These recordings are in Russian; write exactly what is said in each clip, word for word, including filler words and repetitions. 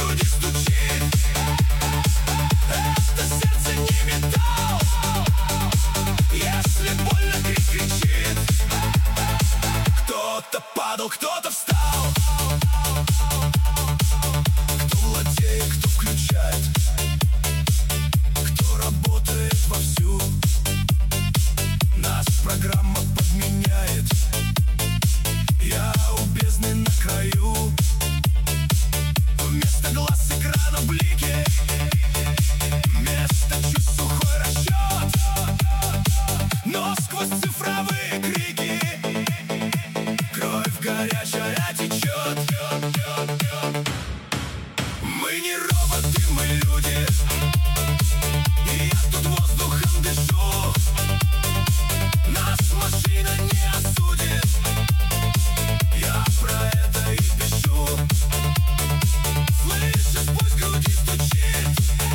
груди стучит. Это сердце не металл. Если больно, крик кричит. Кто-то падал, кто-то встал. Кто владеет, кто включает, кто работает вовсю. Нас программа подменяет. Я у бездны на краю. Вместо глаз экрана блики, вместо чувств сухой расчет. Но сквозь цифровые крики кровь горячая течет. Мы не роботы, мы люди. И я тут воздухом дышу. Нас машина не осудит. Я про это и пишу. Слышишь, пусть в груди стучит.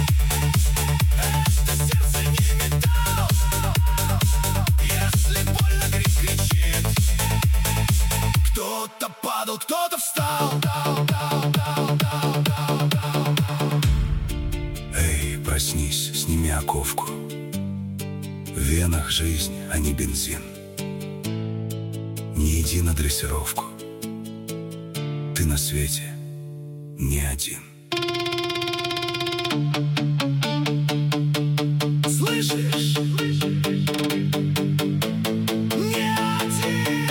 Это сердце не металл. Если больно, крик кричит. Кто-то падал, кто-то встал. Эй, проснись, сними оковку. В венах жизнь, а не бензин. Не иди на дрессировку. Ты на свете не один. Слышишь? Не один.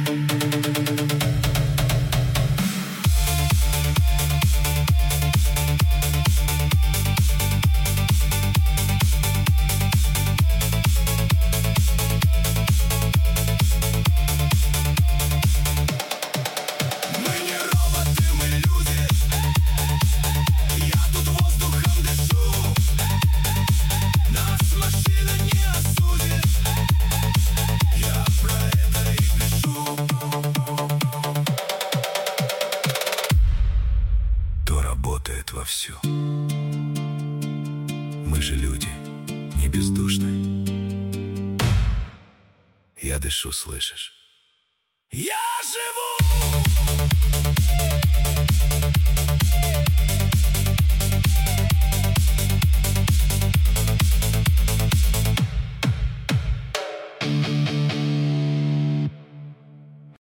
Мы не роботы, мы люди. Я тут воздухом дышу. Нас машина не осудит. Я про это и пишу. Кто работает вовсю. Мы же люди, не бездушные. Я дышу, слышишь? Я живу.